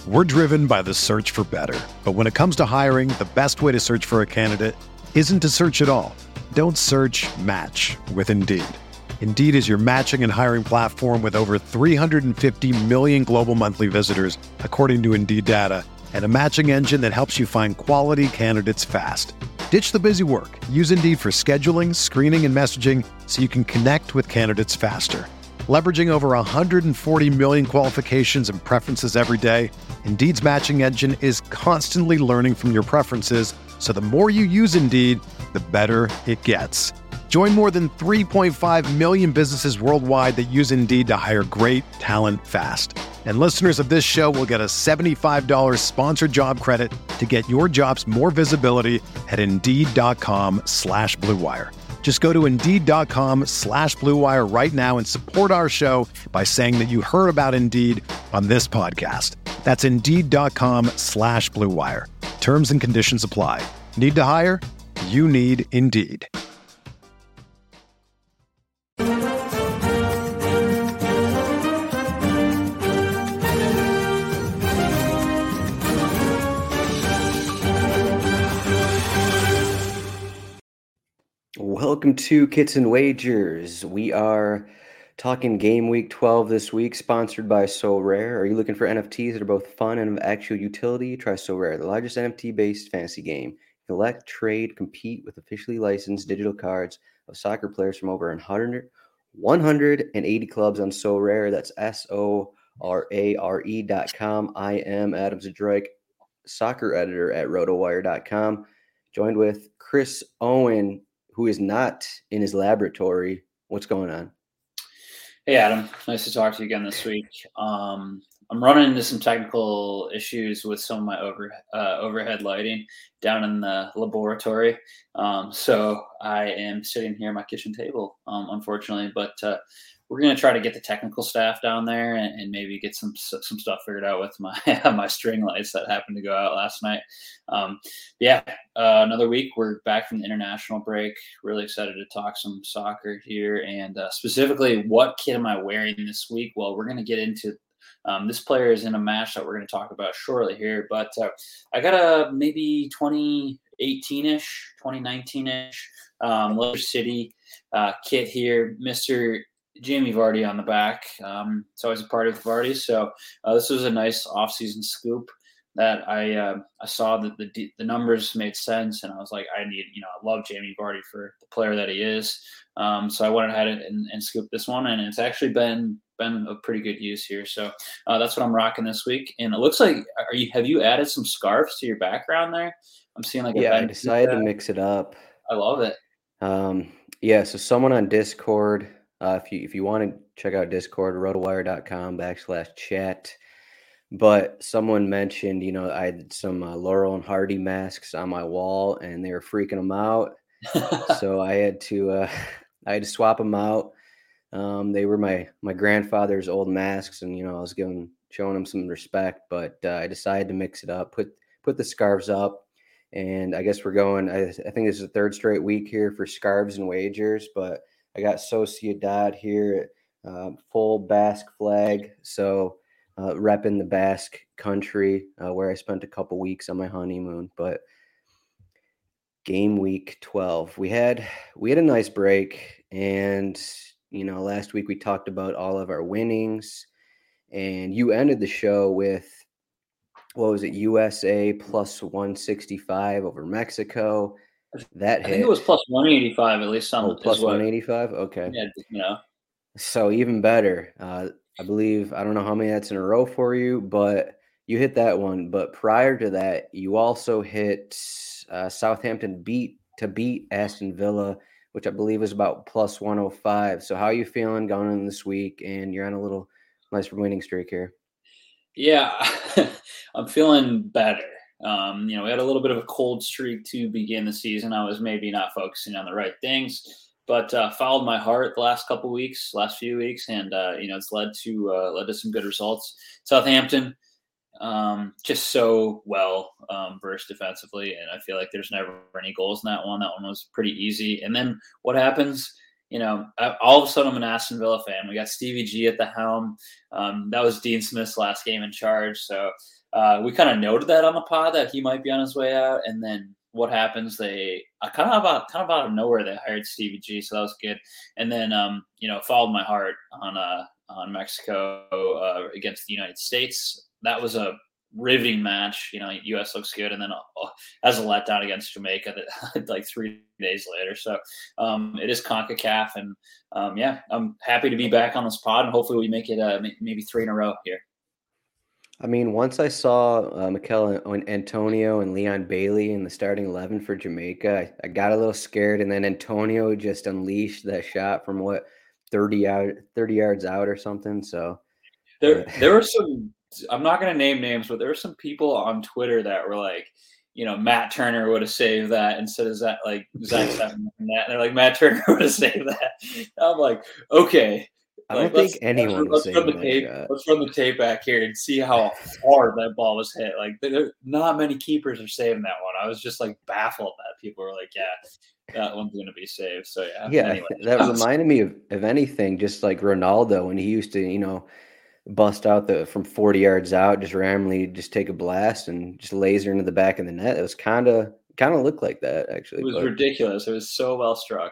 We're driven by the search for better. But when it comes to hiring, the best way to search for a candidate isn't to search at all. Don't search, match with Indeed. Indeed is your matching and hiring platform with over 350 million global monthly visitors, according to Indeed data, and a matching engine that helps you find quality candidates fast. Ditch the busy work. Use Indeed for scheduling, screening, and messaging so you can connect with candidates faster. Leveraging over 140 million qualifications and preferences every day, Indeed's matching engine is constantly learning from your preferences, so the more you use Indeed, the better it gets. Join more than 3.5 million businesses worldwide that use Indeed to hire great talent fast. And listeners of this show will get a $75 sponsored job credit to get your jobs more visibility at Indeed.com/Blue Wire. Just go to Indeed.com/Blue Wire right now and support our show by saying that you heard about Indeed on this podcast. That's Indeed.com/Blue Wire. Terms and conditions apply. Need to hire? You need Indeed. Welcome to Kits and Wagers. We are talking Game Week 12 this week, sponsored by Sorare. Are you looking for NFTs that are both fun and of actual utility? Try Sorare, the largest NFT-based fantasy game. Collect, trade, compete with officially licensed digital cards of soccer players from over 180 clubs on Sorare. That's SORARE.com. I am Adam Zadroik, soccer editor at rotowire.com, joined with Chris Owen, who is not in his laboratory. What's going on? Hey, Adam. Nice to talk to you again this week. I'm running into some technical issues with some of my overhead lighting down in the laboratory. So I am sitting here at my kitchen table, unfortunately. But we're going to try to get the technical staff down there and maybe get some stuff figured out with my my string lights that happened to go out last night. Another week. We're back from the international break. Really excited to talk some soccer here, and specifically, what kit am I wearing this week? Well, we're going to get into this player is in a match that we're going to talk about shortly here, but I got a maybe 2018-ish, 2019-ish Leicester City kit here, Mr. Jamie Vardy on the back. It's always a part of Vardy, so this was a nice off-season scoop that I saw that the numbers made sense, and I was like, I love Jamie Vardy for the player that he is. So I went ahead and scooped this one, and it's actually been of pretty good use here. So that's what I'm rocking this week. And it looks like, have you added some scarves to your background there? I'm seeing I decided to mix it up. I love it. So someone on Discord, if you want to check out Discord, rotowire.com/chat. But someone mentioned, I had some Laurel and Hardy masks on my wall, and they were freaking them out. So I had to swap them out. They were my grandfather's old masks, and I was showing them some respect. But I decided to mix it up, put the scarves up, and I guess we're going. I think this is the third straight week here for scarves and wagers. But I got Sociedad here, full Basque flag, so. Repping the Basque country where I spent a couple weeks on my honeymoon. But Game Week 12, we had a nice break, and last week we talked about all of our winnings, and you ended the show with, what was it, USA plus 165 over Mexico. That I think it was plus 185 at least. Plus 185. Okay. Yeah. So even better. I believe, I don't know how many that's in a row for you, but you hit that one. But prior to that, you also hit Southampton beat Aston Villa, which I believe is about plus 105. So how are you feeling going in this week? And you're on a little nice winning streak here. Yeah, I'm feeling better. We had a little bit of a cold streak to begin the season. I was maybe not focusing on the right things. But followed my heart the last few weeks, and it's led to some good results. Southampton, just so well versed defensively, and I feel like there's never any goals in that one. That one was pretty easy. And then what happens? All of a sudden I'm an Aston Villa fan. We got Stevie G at the helm. That was Dean Smith's last game in charge, so we kind of noted that on the pod that he might be on his way out, and then what happens? They kind of out of nowhere they hired Stevie G, so that was good. And then followed my heart on Mexico against the United States. That was a riveting match. U.S. looks good, and then as a letdown against Jamaica like 3 days later. So it is CONCACAF, and I'm happy to be back on this pod, and hopefully we make it maybe 3 in a row here. I mean, once I saw Mikel Antonio and Leon Bailey in the starting 11 for Jamaica, I got a little scared, and then Antonio just unleashed that shot from 30 yards out or something. So there were some. I'm not going to name names, but there were some people on Twitter that were like, Matt Turner would have saved that instead of Zach Steffen. And they're like, Matt Turner would have saved that. I'm like, okay. I don't think anyone was saying that. Let's run the tape back here and see how hard that ball was hit. Like, not many keepers are saving that one. I was just like baffled that people were like, yeah, that one's going to be saved. So yeah. Anyway. That reminded me of anything, just like Ronaldo when he used to, bust out from 40 yards out, just randomly just take a blast and just laser into the back of the net. It was kind of looked like that, actually. It was ridiculous. It was so well struck.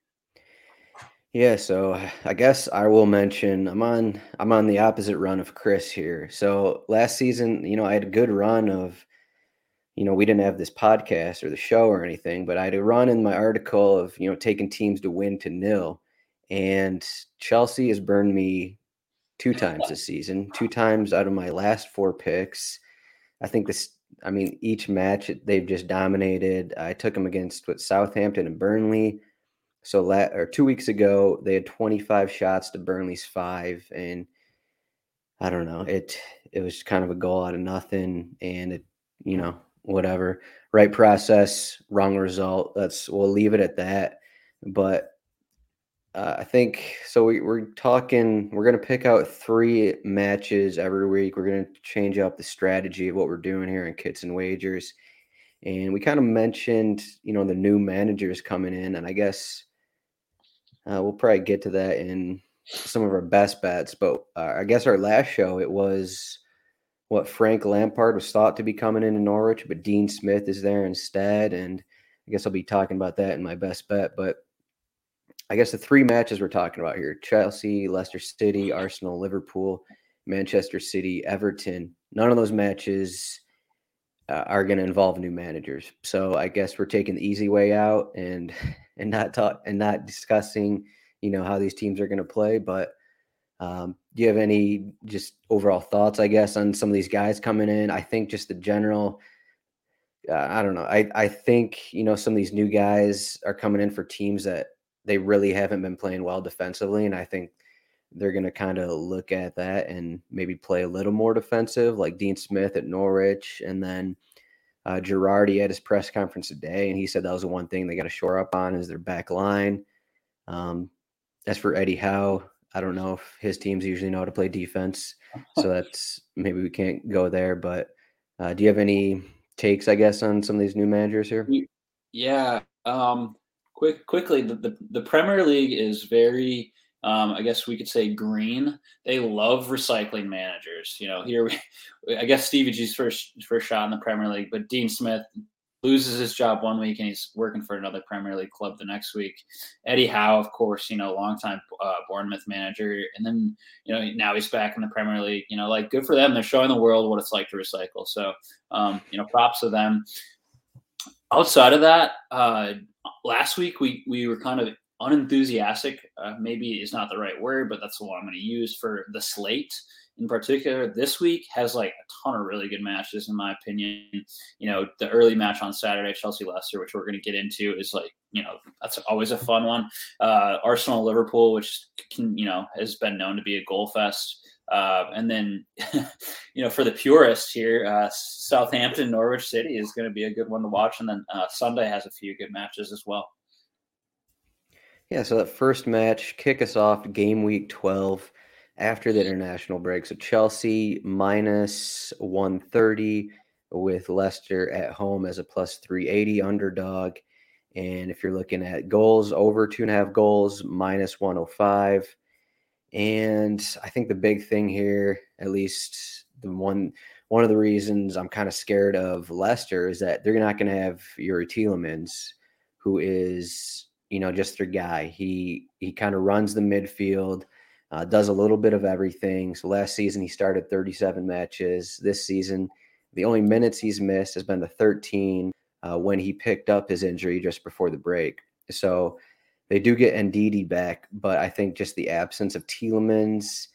Yeah, so I guess I will mention I'm on the opposite run of Chris here. So last season, I had a good run of, we didn't have this podcast or the show or anything, but I had a run in my article of, taking teams to win to 0. And Chelsea has burned me 2 times this season, 2 times out of my last 4 picks. I think each match they've just dominated. I took them against Southampton and Burnley. So 2 weeks ago, they had 25 shots to Burnley's 5, and I don't know. It was kind of a goal out of nothing, and whatever. Right process, wrong result. We'll leave it at that. But I think so. We're talking. We're going to pick out 3 matches every week. We're going to change up the strategy of what we're doing here in Kits and Wagers, and we kind of mentioned the new managers coming in, and I guess. We'll probably get to that in some of our best bets, but I guess our last show, it was Frank Lampard was thought to be coming into Norwich, but Dean Smith is there instead, and I guess I'll be talking about that in my best bet. But I guess the 3 matches we're talking about here: Chelsea, Leicester City, Arsenal, Liverpool, Manchester City, Everton. None of those matches are going to involve new managers. So I guess we're taking the easy way out and not discussing, how these teams are going to play. But do you have any just overall thoughts, I guess, on some of these guys coming in? I think just the general, I don't know. I think, some of these new guys are coming in for teams that they really haven't been playing well defensively. And I think they're going to kind of look at that and maybe play a little more defensive, like Dean Smith at Norwich. And then Girardi at his press conference today, and he said that was the one thing they got to shore up on is their back line. As for Eddie Howe, I don't know if his teams usually know how to play defense, so that's maybe we can't go there. But do you have any takes, I guess, on some of these new managers here? Yeah. Quickly, the Premier League is very, I guess we could say, green. They love recycling managers. I guess Stevie G's first shot in the Premier League, but Dean Smith loses his job one week and he's working for another Premier League club the next week. Eddie Howe, of course, longtime Bournemouth manager, and then now he's back in the Premier League. Good for them. They're showing the world what it's like to recycle. So props to them. Outside of that, last week we were kind of unenthusiastic, maybe is not the right word, but that's the one I'm going to use for the slate in particular. This week has like a ton of really good matches, in my opinion. The early match on Saturday, Chelsea-Leicester, which we're going to get into, is that's always a fun one. Arsenal-Liverpool, which has been known to be a goal fest. And then, for the purists here, Southampton-Norwich City is going to be a good one to watch. And then Sunday has a few good matches as well. Yeah, so that first match, kick us off, game week 12 after the international break. So Chelsea minus 130 with Leicester at home as a plus 380 underdog. And if you're looking at goals, over 2.5 goals, minus 105. And I think the big thing here, at least one of the reasons I'm kind of scared of Leicester is that they're not going to have Yuri Tielemans, who is, just their guy. He kind of runs the midfield, does a little bit of everything. So last season he started 37 matches. This season, the only minutes he's missed has been the 13 when he picked up his injury just before the break. So they do get Ndidi back, but I think just the absence of Tielemans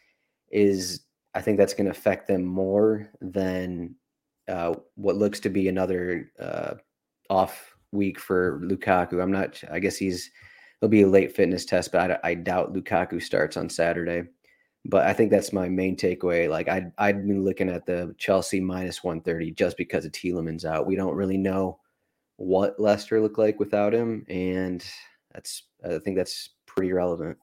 I think that's going to affect them more than what looks to be another off week for Lukaku. I guess he'll be a late fitness test, but I doubt Lukaku starts on Saturday. But I think that's my main takeaway. Like I'd been looking at the Chelsea minus 130 just because of Tielemans out. We don't really know what Leicester look like without him, and I think that's pretty relevant.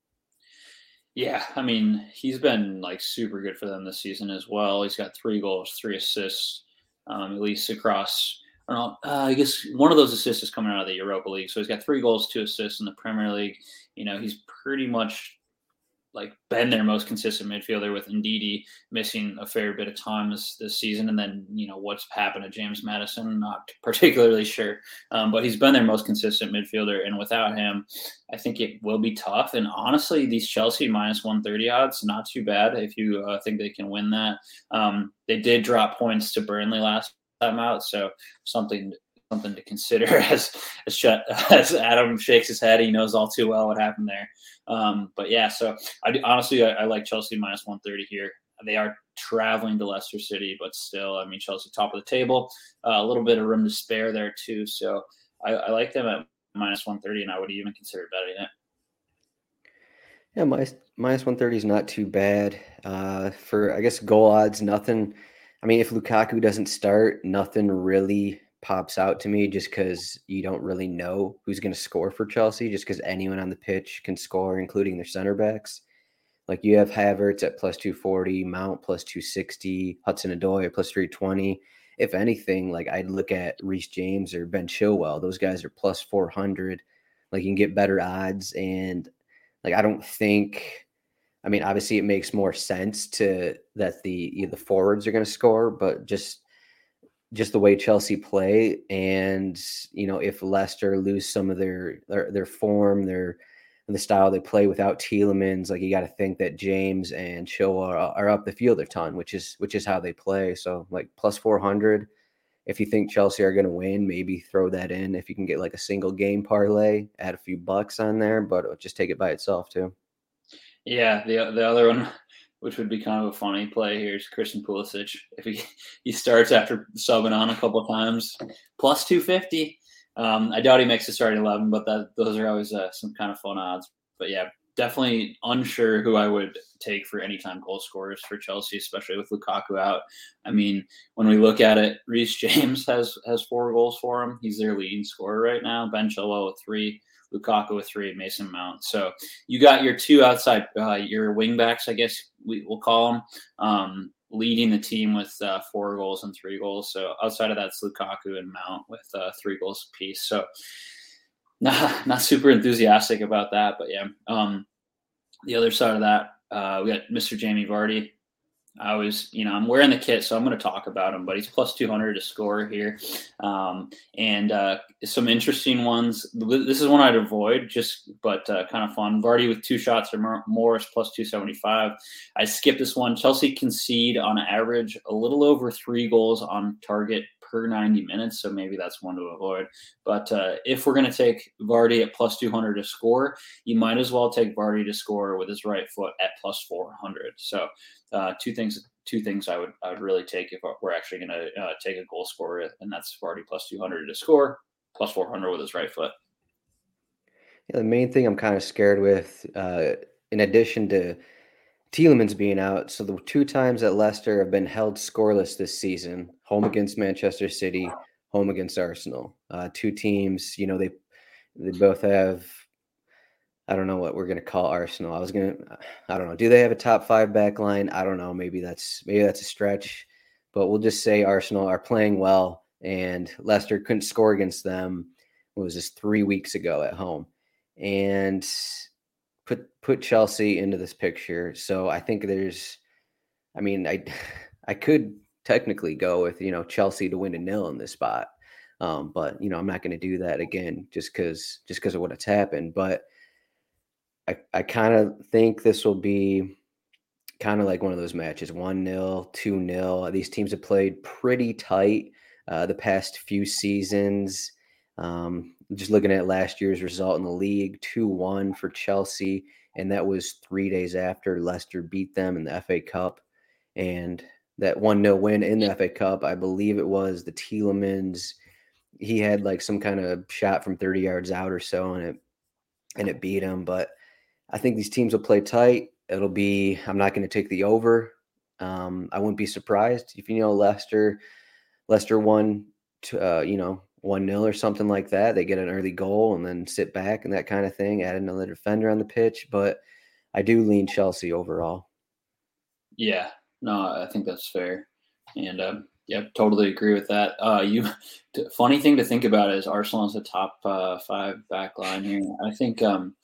Yeah, I mean, he's been like super good for them this season as well. He's got 3 goals, 3 assists, at least across. I guess one of those assists is coming out of the Europa League. So he's got 3 goals, 2 assists in the Premier League. He's pretty much like been their most consistent midfielder, with Ndidi missing a fair bit of time this season. And then, what's happened to James Maddison, not particularly sure. But he's been their most consistent midfielder. And without him, I think it will be tough. And honestly, these Chelsea minus 130 odds, not too bad if you think they can win that. They did drop points to Burnley last time out. So something to consider as Adam shakes his head. He knows all too well what happened there. But yeah, so I like Chelsea minus 130 here. They are traveling to Leicester City, but still, I mean, Chelsea top of the table, a little bit of room to spare there too. So I like them at minus 130, and I would even consider betting it. Yeah, minus 130 is not too bad. For, I guess, goal odds, nothing. I mean, if Lukaku doesn't start, nothing really pops out to me, just because you don't really know who's going to score for Chelsea, just because anyone on the pitch can score, including their center backs. Like you have Havertz at plus 240, Mount plus 260, Hudson-Odoi at plus 320. If anything, like I'd look at Reece James or Ben Chilwell. Those guys are plus 400. Like you can get better odds. And like I don't think, I mean, obviously it makes more sense that the forwards are going to score, but just the way Chelsea play, and if Leicester lose some of their form, the style they play without Tielemans, like you got to think that James and Chilwell are up the field a ton, which is how they play. So like plus 400, if you think Chelsea are going to win, maybe throw that in. If you can get like a single game parlay, add a few bucks on there, but just take it by itself too. Yeah, the other one, which would be kind of a funny play here, is Christian Pulisic. If he starts after subbing on a couple of times, plus 250. I doubt he makes the starting 11, but those are always some kind of fun odds. But yeah, definitely unsure who I would take for anytime goal scorers for Chelsea, especially with Lukaku out. I mean, when we look at it, Reece James has 4 goals for him. He's their leading scorer right now. Ben Chilwell with 3. Lukaku with 3, Mason Mount. So you got your 2 outside, your wing backs, I guess we'll call them, leading the team with 4 goals and 3 goals. So outside of that, it's Lukaku and Mount with 3 goals apiece. So not super enthusiastic about that, but yeah. The other side of that, we got Mr. Jamie Vardy. I'm wearing the kit, so I'm going to talk about him, but he's plus 200 to score here. And some interesting ones. This is one I'd avoid, but kind of fun. Vardy with 2 shots or more is plus 275. I skipped this one. Chelsea concede on average a little over 3 goals on target per 90 minutes, so maybe that's one to avoid. But if we're going to take Vardy at plus 200 to score, you might as well take Vardy to score with his right foot at plus 400. So two things I would really take if we're actually going to take a goal scorer, and that's Vardy plus 200 to score, plus 400 with his right foot. Yeah, the main thing I'm kind of scared with, in addition to Tielemans being out, so the 2 times that Leicester have been held scoreless this season, home against Manchester City, home against Arsenal. 2 teams, they both have, I don't know what we're going to call Arsenal. I don't know. Do they have a top 5 back line? I don't know. Maybe that's a stretch, but we'll just say Arsenal are playing well, and Leicester couldn't score against them. What was this, 3 weeks ago at home? And put Chelsea into this picture. So I think I I could technically go with, Chelsea to win 1-0 in this spot. But I'm not going to do that again just because of what's happened. But I kind of think this will be kind of like one of those matches, 1-0, 2-0. These teams have played pretty tight the past few seasons. Just looking at last year's result in the league, 2-1 for Chelsea, and that was 3 days after Leicester beat them in the FA Cup. And that 1-0 win in the FA Cup, I believe it was the Tielemans. He had like some kind of shot from 30 yards out or so, and it beat him. But I think these teams will play tight. I'm not going to take the over. I wouldn't be surprised if, Leicester won, 1-0 or something like that. They get an early goal and then sit back and that kind of thing, add another defender on the pitch. But I do lean Chelsea overall. Yeah, no, I think that's fair. And totally agree with that. Funny thing to think about is Arsenal is a top 5 back line here. I think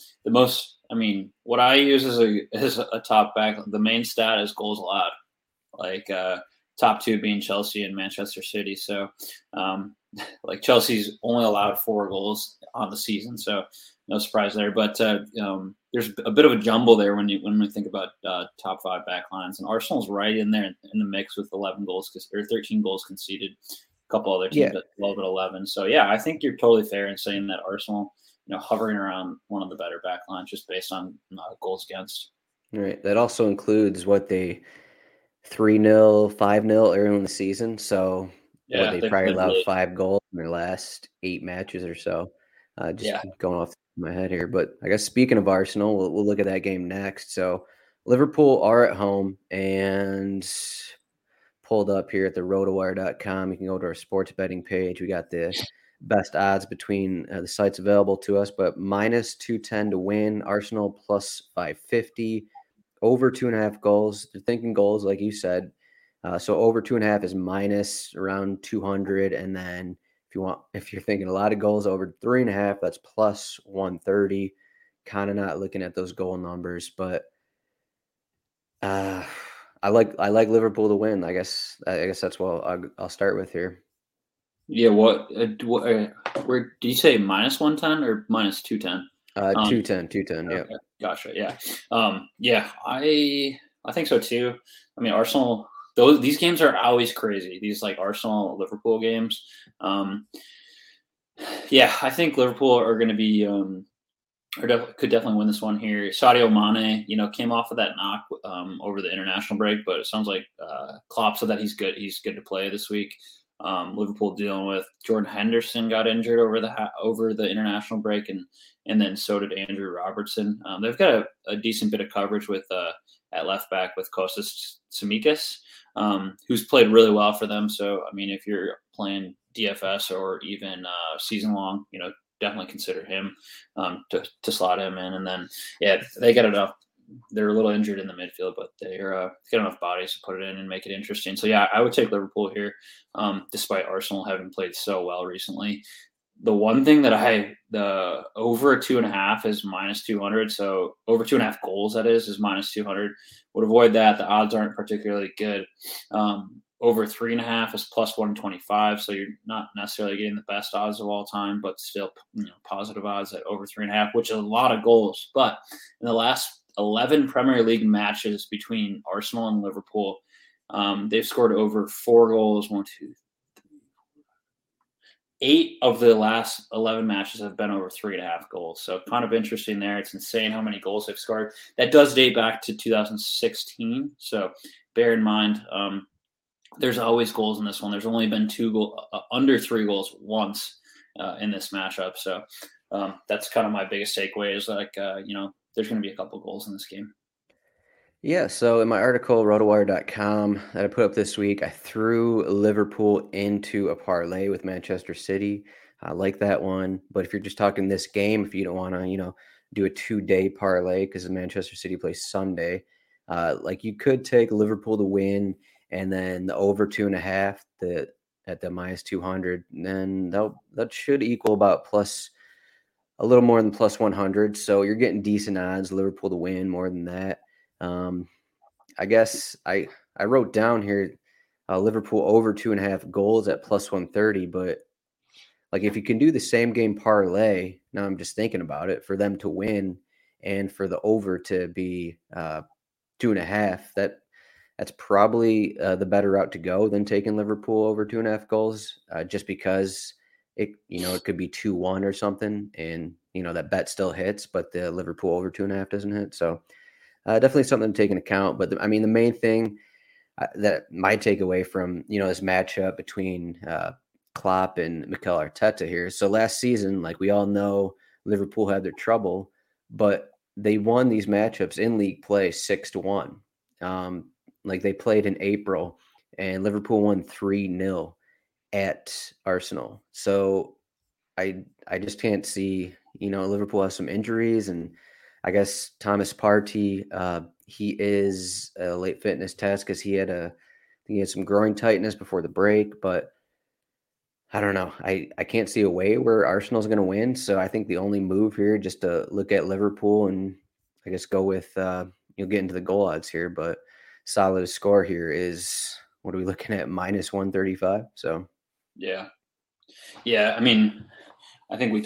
what I use as a top back, the main stat is goals allowed, like top 2 being Chelsea and Manchester City. So like Chelsea's only allowed 4 goals on the season, so no surprise there. But there's a bit of a jumble there when we think about top 5 back lines, and Arsenal's right in there in the mix with 11 goals or 13 goals conceded. A couple other teams at 12 and 11. So yeah, I think you're totally fair in saying that Arsenal, hovering around one of the better back lines just based on goals against. Right. That also includes what they 3-0, 5-0 early in the season. So they probably allowed 5 goals in their last 8 matches or so. Going off my head here. But I guess speaking of Arsenal, we'll look at that game next. So Liverpool are at home and pulled up here at the rotowire.com. You can go to our sports betting page. We got the best odds between the sites available to us, but minus 210 to win, Arsenal plus 550, over 2.5 goals. They're thinking goals, like you said. So over 2.5 is minus around 200. And then if you're thinking a lot of goals, over 3.5, that's plus 130. Kind of not looking at those goal numbers, but I like Liverpool to win. I guess that's what I'll start with here. Yeah. Where do you say minus 110 or minus 210? 210. Yeah. Okay. Gotcha. Yeah. I think so too. I mean, Arsenal. These games are always crazy. These like Arsenal Liverpool games. I think Liverpool are going to be. Could definitely win this one here. Sadio Mane, came off of that knock over the international break, but it sounds like Klopp said that he's good. He's good to play this week. Liverpool dealing with Jordan Henderson got injured over the international break, and then so did Andrew Robertson. They've got a decent bit of coverage with at left back with Kostas Tsimikas, who's played really well for them. So I mean, if you're playing DFS or even season long, definitely consider him to slot him in. And then, they got enough. They're a little injured in the midfield, but they're got enough bodies to put it in and make it interesting. So, I would take Liverpool here, despite Arsenal having played so well recently. The one thing that the over 2.5 is minus 200. So over 2.5 goals, that is minus 200. Would avoid that. The odds aren't particularly good. Over 3.5 is plus 125. So you're not necessarily getting the best odds of all time, but still, positive odds at over 3.5, which is a lot of goals. But in the last 11 Premier League matches between Arsenal and Liverpool, they've scored over 4 goals. 8 of the last 11 matches have been over 3.5 goals. So kind of interesting there. It's insane how many goals they've scored. That does date back to 2016. So bear in mind, there's always goals in this one. There's only been under 3 goals once in this matchup. So that's kind of my biggest takeaway is there's going to be a couple goals in this game. Yeah, so in my article, rotowire.com, that I put up this week, I threw Liverpool into a parlay with Manchester City. I like that one. But if you're just talking this game, if you don't want to, do a 2-day parlay because Manchester City plays Sunday, you could take Liverpool to win and then the over 2.5 at the minus 200. And then that should equal about a little more than plus 100. So you're getting decent odds, Liverpool to win more than that. I guess I wrote down here Liverpool over 2.5 goals at plus 130. But like if you can do the same game parlay, now I'm just thinking about it, for them to win and for the over to be 2.5, that's probably the better route to go than taking Liverpool over 2.5 goals, just because it could be 2-1 or something, and that bet still hits, but the Liverpool over 2.5 doesn't hit. So definitely something to take into account. But the main thing that my takeaway from this matchup between Klopp and Mikel Arteta here. So last season, like we all know, Liverpool had their trouble, but they won these matchups in league play 6-1. Like they played in April, and Liverpool won 3-0 at Arsenal. So I just can't see. Liverpool has some injuries, and I guess Thomas Partey, he is a late fitness test because he had some groin tightness before the break, but I don't know. I can't see a way where Arsenal's going to win. So I think the only move here, just to look at Liverpool and I guess go with, you'll get into the goal odds here, but Salah to score here is, what are we looking at? minus 135. So, yeah. I mean, I think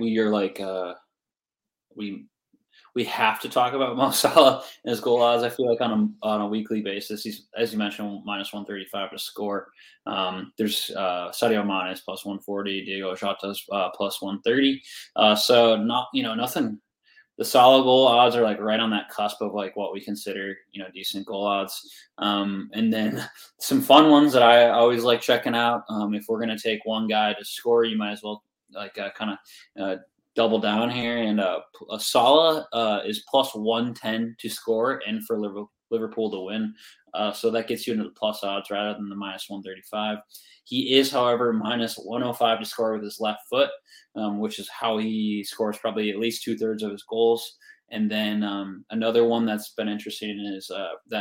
we have to talk about Mo Salah and his goal odds. I feel like on a weekly basis, he's, as you mentioned, minus 135 to score. There's Sadio Mane is plus 140, Diego Jota's plus 130. So nothing. The Salah goal odds are like right on that cusp of like what we consider decent goal odds. And then some fun ones that I always like checking out. If we're gonna take one guy to score, you might as well double down here, and Salah is plus 110 to score and for Liverpool to win. So that gets you into the plus odds rather than the minus 135. He is, however, minus 105 to score with his left foot, which is how he scores probably at least 2/3 of his goals. And then another one that's been interesting is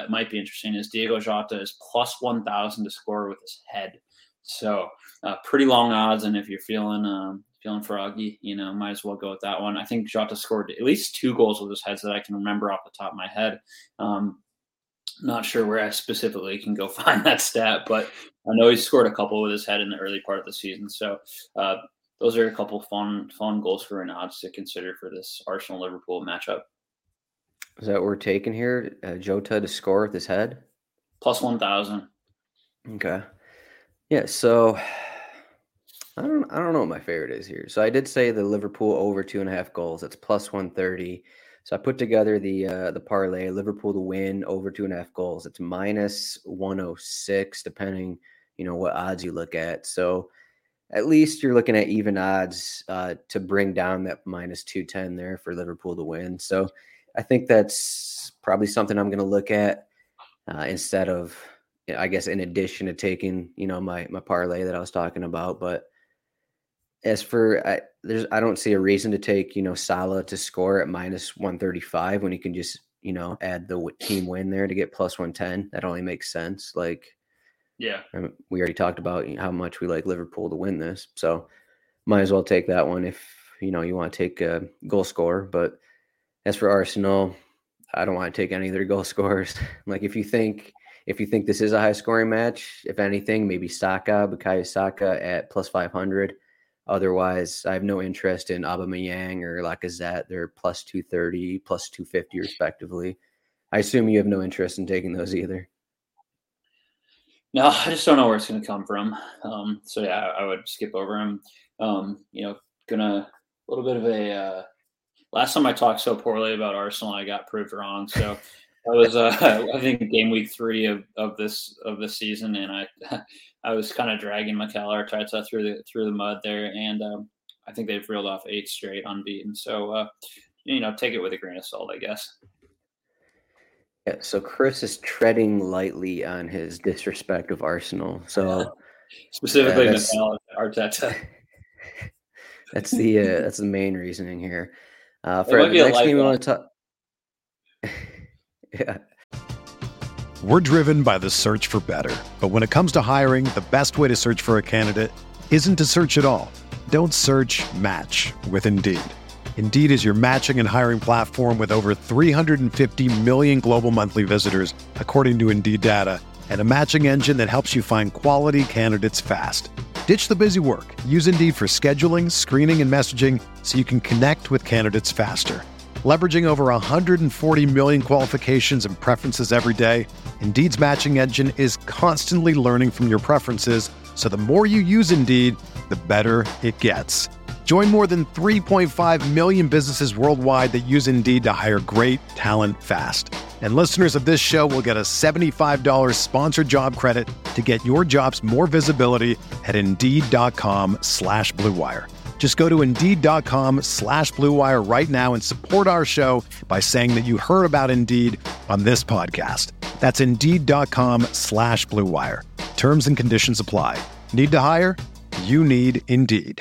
Diego Jota is plus 1,000 to score with his head. So pretty long odds, and if you're feeling froggy, might as well go with that one. I think Jota scored at least 2 goals with his head that I can remember off the top of my head. Not sure where I specifically can go find that stat, but I know he scored a couple with his head in the early part of the season. So those are a couple fun goal scoring odds to consider for this Arsenal-Liverpool matchup. Is that what we're taking here? Jota to score with his head? Plus 1,000. Okay. Yeah, so I don't know what my favorite is here. So I did say the Liverpool over 2.5 goals. That's plus 130. So I put together the parlay, Liverpool to win over 2.5 goals. It's minus 106, depending, what odds you look at. So at least you're looking at even odds to bring down that minus 210 there for Liverpool to win. So I think that's probably something I'm going to look at instead of, I guess, in addition to taking, my parlay that I was talking about. But as for, I don't see a reason to take, Salah to score at minus 135 when you can just, add the team win there to get plus 110. That only makes sense. Like, yeah, we already talked about how much we like Liverpool to win this. So might as well take that one if, you want to take a goal scorer. But as for Arsenal, I don't want to take any of their goal scorers. Like if you think this is a high scoring match, if anything, maybe Bukayo Saka at plus 500. Otherwise, I have no interest in Aubameyang or Lacazette. They're plus 230, plus 250 respectively. I assume you have no interest in taking those either. No, I just don't know where it's going to come from. So yeah, I would skip over him. Gonna a little bit of a. Last time I talked so poorly about Arsenal, I got proved wrong. So that was, I think, game week 3 of this season, and I was kind of dragging Mikel Arteta through the mud there, and I think they've reeled off 8 straight unbeaten. So take it with a grain of salt, I guess. Yeah, so Chris is treading lightly on his disrespect of Arsenal. So specifically Mikel Arteta. That's the main reasoning here. For the next game we want to talk. Yeah. We're driven by the search for better. But when it comes to hiring, the best way to search for a candidate isn't to search at all. Don't search, match with Indeed. Indeed is your matching and hiring platform with over 350 million global monthly visitors, according to Indeed data, and a matching engine that helps you find quality candidates fast. Ditch the busy work. Use Indeed for scheduling, screening, and messaging so you can connect with candidates faster. Leveraging over 140 million qualifications and preferences every day, Indeed's matching engine is constantly learning from your preferences, so the more you use Indeed, the better it gets. Join more than 3.5 million businesses worldwide that use Indeed to hire great talent fast. And listeners of this show will get a $75 sponsored job credit to get your jobs more visibility at Indeed.com/Blue Wire. Just go to Indeed.com/Blue Wire right now and support our show by saying that you heard about Indeed on this podcast. That's Indeed.com/Blue Wire. Terms and conditions apply. Need to hire? You need Indeed.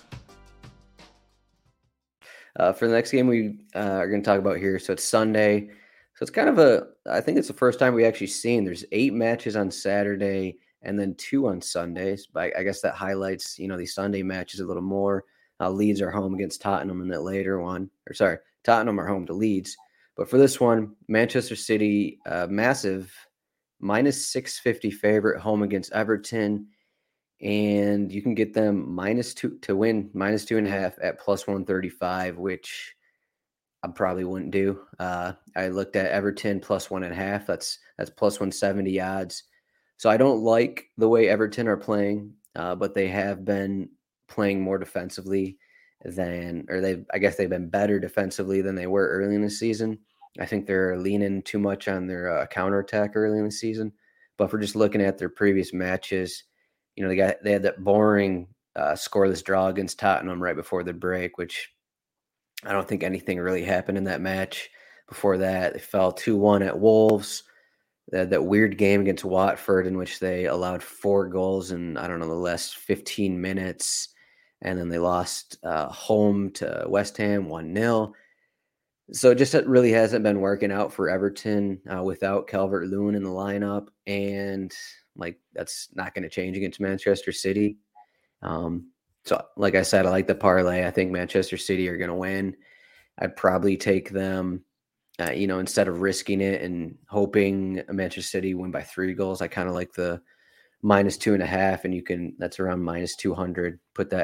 For the next game we are going to talk about here, so it's Sunday. So it's kind of I think it's the first time we actually seen there's 8 matches on Saturday and then 2 on Sundays. But I guess that highlights, these Sunday matches a little more. Leeds are home against Tottenham in that later one. Tottenham are home to Leeds. But for this one, Manchester City, massive -650 favorite home against Everton. And you can get them -2 to win, -2.5 at +135, which I probably wouldn't do. I looked at Everton +1.5. That's +170 odds. So I don't like the way Everton are playing, but they have been playing more defensively I guess they've been better defensively than they were early in the season. I think they're leaning too much on their counterattack early in the season. But if we're just looking at their previous matches, they had that boring scoreless draw against Tottenham right before the break, which I don't think anything really happened in that match. Before that, they fell 2-1 at Wolves. They had that weird game against Watford in which they allowed 4 goals in, the last 15 minutes. And then they lost home to West Ham 1-0. So it just really hasn't been working out for Everton without Calvert-Lewin in the lineup. And that's not going to change against Manchester City. So like I said, I like the parlay. I think Manchester City are going to win. I'd probably take them, instead of risking it and hoping Manchester City win by 3 goals. I kind of like the -2.5, and that's around -200.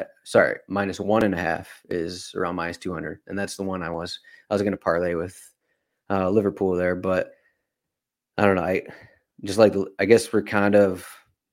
-1.5 is around -200. And that's the one I was going to parlay with Liverpool there, but I don't know. I guess we're kind of,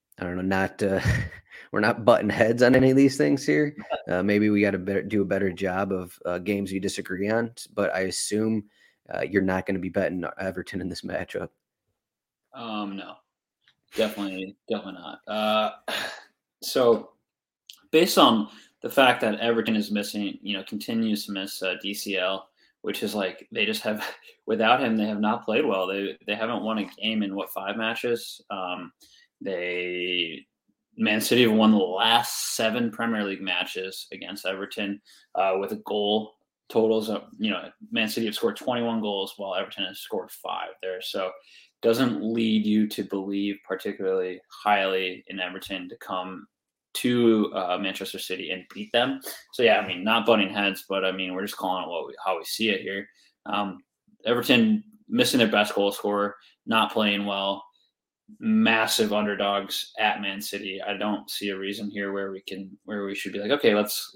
we're not butting heads on any of these things here. Maybe we got to do a better job of games you disagree on, but I assume you're not going to be betting Everton in this matchup. No, definitely not. So based on the fact that Everton is missing, continues to miss DCL, which is they just have, without him, they have not played well. They haven't won a game in 5 matches. Man City have won the last 7 Premier League matches against Everton with a goal totals of, Man City have scored 21 goals while Everton has scored 5 there. So doesn't lead you to believe particularly highly in Everton to come to Manchester City and beat them. So yeah, not butting heads, but we're just calling it how we see it here. Everton missing their best goal scorer, not playing well, massive underdogs at Man City. I don't see a reason here where we should be like, okay, let's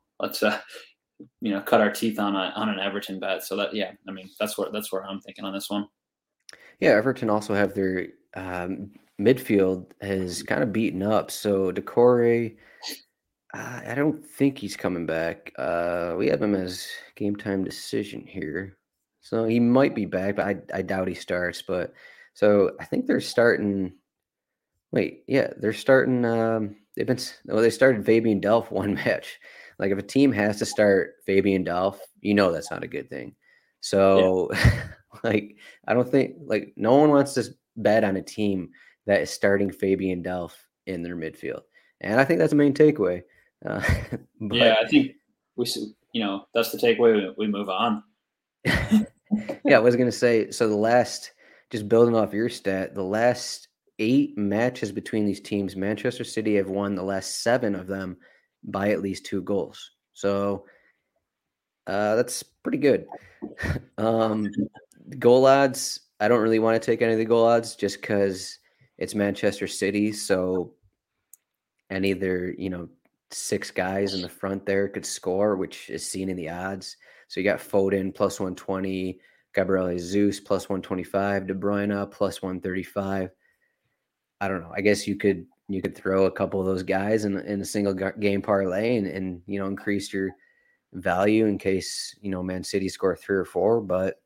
cut our teeth on an Everton bet. So that's where I'm thinking on this one. Yeah, Everton also have their midfield has kind of beaten up. So Decore, I don't think he's coming back. We have him as game time decision here. So he might be back, but I doubt he starts. But so I think they're starting. They're starting. They started Fabian Delph one match. If a team has to start Fabian Delph, that's not a good thing. So, I don't think no one wants to bet on a team that is starting Fabian Delph in their midfield, and I think that's the main takeaway. I think that's the takeaway. We move on. Yeah, I was going to say, so just building off your stat, the last 8 matches between these teams, Manchester City have won the last 7 of them by at least 2 goals. So that's pretty good. Goal odds, I don't really want to take any of the goal odds just because it's Manchester City, so any of their, 6 guys in the front there could score, which is seen in the odds. So you got Foden plus 120, Gabriel Jesus plus 125, De Bruyne plus 135. I don't know. I guess you could throw a couple of those guys in a single game parlay and increase your value in case Man City score 3 or 4. But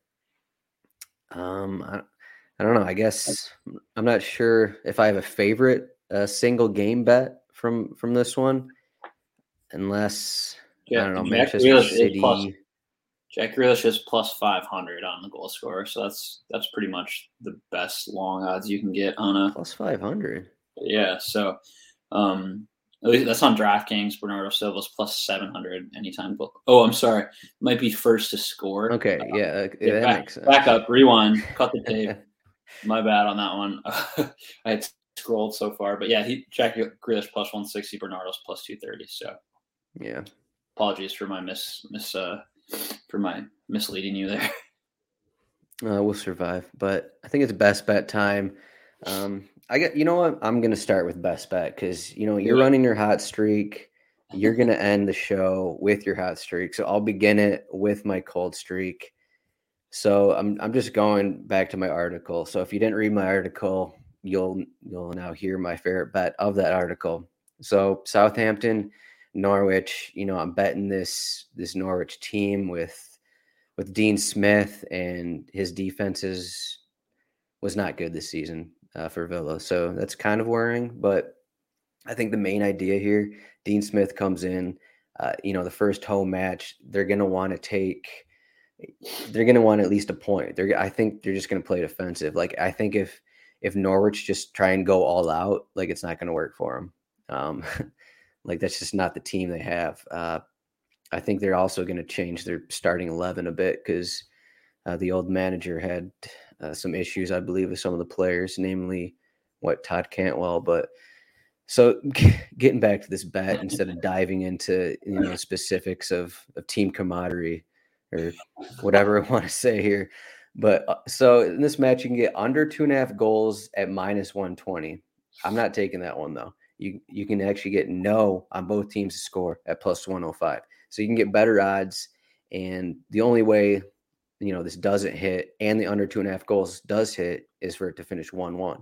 I don't know. I guess I'm not sure if I have a favorite single game bet from this one, unless I don't know, Manchester City. Jack Grealish is plus 500 on the goal scorer, so that's pretty much the best long odds you can get on a plus 500. Yeah, so at least that's on DraftKings. Bernardo Silva's plus 700 anytime. Oh, I'm sorry, might be first to score. Okay, that makes sense. Back up, rewind, cut the tape. My bad on that one. I had scrolled so far, but yeah, Jack Grealish plus 160, Bernardo's plus 230. So yeah, apologies for my misleading you there. We'll survive, but I think it's best bet time. You know what? I'm gonna start with best bet because you're running your hot streak. You're gonna end the show with your hot streak, so I'll begin it with my cold streak. So I'm just going back to my article. So if you didn't read my article, you'll now hear my favorite bet of that article. So Southampton, Norwich. I'm betting this Norwich team with Dean Smith, and his defenses was not good this season for Villa. So that's kind of worrying. But I think the main idea here, Dean Smith comes in. The first home match, they're going to want at least a point. I think they're just going to play defensive. Like, I think if Norwich just try and go all out, like, it's not going to work for them. Like, that's just not the team they have. I think they're also going to change their starting 11 a bit because the old manager had some issues, I believe, with some of the players, namely Todd Cantwell. But so getting back to this bet instead of diving into specifics of team camaraderie or whatever I want to say here. But so in this match, you can get under 2.5 goals at minus 120. I'm not taking that one though. You can actually get no on both teams to score at plus 105. So you can get better odds. And the only way, this doesn't hit and the under 2.5 goals does hit is for it to finish 1-1.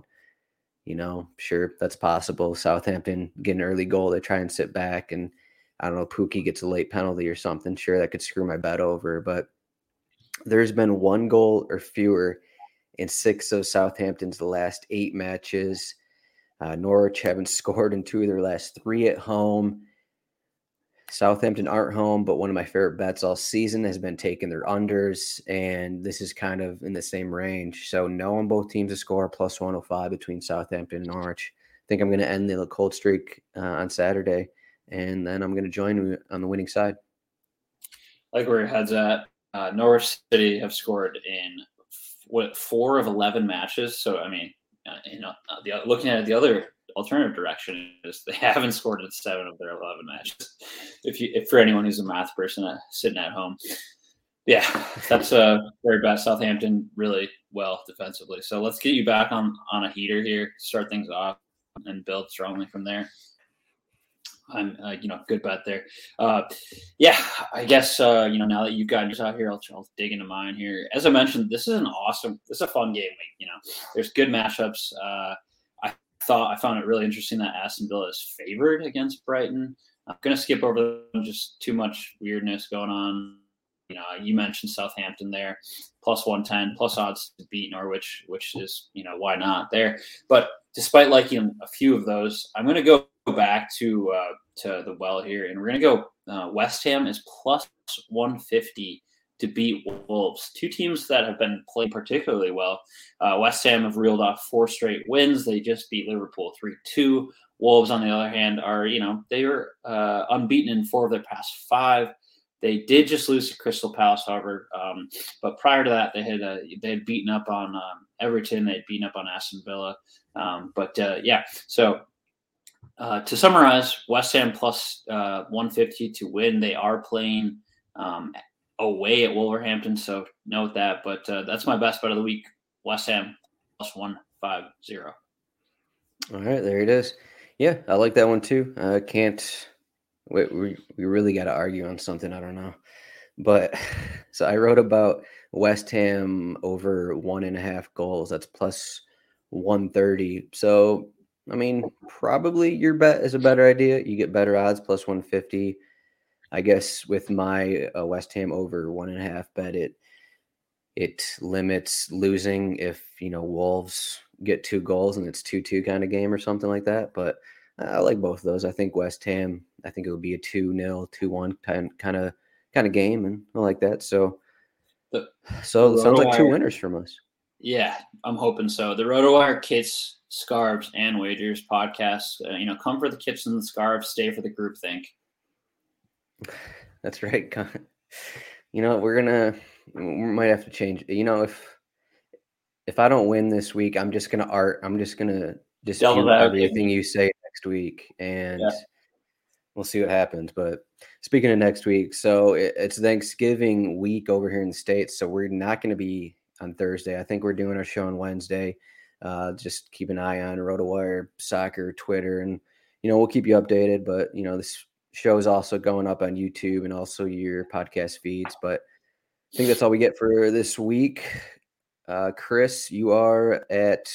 Sure, that's possible. Southampton get an early goal. They try and sit back and I don't know, Pookie gets a late penalty or something. Sure, that could screw my bet over. But there's been 1 goal or fewer in 6 of Southampton's the last 8 matches. Norwich haven't scored in 2 of their last 3 at home. Southampton aren't home, but one of my favorite bets all season has been taking their unders, and this is kind of in the same range. So no on both teams to score, plus 105 between Southampton and Norwich. I think I'm going to end the cold streak on Saturday, and then I'm going to join on the winning side. Like where your head's at. Norwich City have scored in 4 of 11 matches. So, I mean, looking at it the other alternative direction is they haven't scored in 7 of their 11 matches. If for anyone who's a math person sitting at home, yeah, that's very bad. Southampton really well defensively. So let's get you back on a heater here, start things off, and build strongly from there. I'm good bet there. Yeah, I guess now that you've gotten yours out here, I'll dig into mine here. As I mentioned, this is a fun game week. There's good matchups. I found it really interesting that Aston Villa is favored against Brighton. I'm going to skip over just too much weirdness going on. You mentioned Southampton there, plus 110, plus odds to beat Norwich, which is, why not there. But despite liking a few of those, I'm going to go back to the well here, and we're going to go West Ham is plus 150 to beat Wolves, 2 teams that have been playing particularly well. West Ham have reeled off 4 straight wins. They just beat Liverpool 3-2. Wolves, on the other hand, are, they were unbeaten in 4 of their past 5. They did just lose to Crystal Palace, however, but prior to that, they had beaten up on Everton. They had beaten up on Aston Villa. So to summarize, West Ham plus 150 to win. They are playing away at Wolverhampton, so note that. But that's my best bet of the week. West Ham plus 150. All right, there it is. Yeah, I like that one too. Can't. We really got to argue on something. I don't know. But so I wrote about West Ham over 1.5 goals. That's plus 130. So, I mean, probably your bet is a better idea. You get better odds, plus 150. I guess with my West Ham over 1.5 bet, it limits losing if, Wolves get 2 goals and it's 2-2 kind of game or something like that. But I like both of those. I think West Ham, I think it would be a 2-0, 2-1 kind of game, and I like that. So The it sounds like 2 winners from us. Yeah, I'm hoping so. The RotoWire Kits, Scarves, and Wagers podcast. Come for the kits and the scarves, stay for the groupthink. That's right. We might have to change. If I don't win this week, I'm just gonna dispute everything you say next week, and we'll see what happens. But speaking of next week, so it's Thanksgiving week over here in the States, so we're not going to be on Thursday. I think we're doing our show on Wednesday. Just keep an eye on RotoWire, Soccer, Twitter, and we'll keep you updated. But this show is also going up on YouTube and also your podcast feeds. But I think that's all we get for this week. Chris, you are at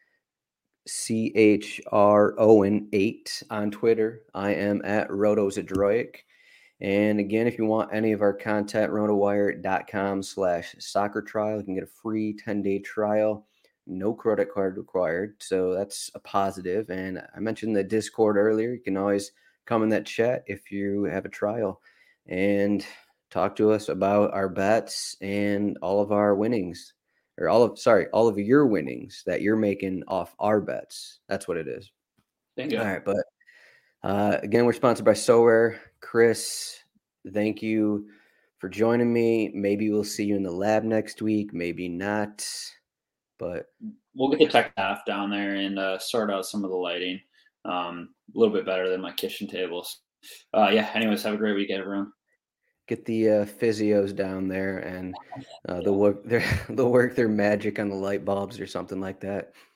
CHRON8 on Twitter. I am at RotosAdroic. And again, if you want any of our content, rotowire.com/soccer trial. You can get a free 10-day trial, no credit card required. So that's a positive. And I mentioned the Discord earlier. You can always come in that chat if you have a trial and talk to us about our bets and all of our winnings. Or all of your winnings that you're making off our bets. That's what it is. Thank you. All right, but again, we're sponsored by SoRare. Chris, thank you for joining me. Maybe we'll see you in the lab next week. Maybe not, but we'll get the tech staff down there and sort out some of the lighting. A little bit better than my kitchen tables. Anyways, have a great week, everyone. Get the physios down there, and they'll work their magic on the light bulbs or something like that.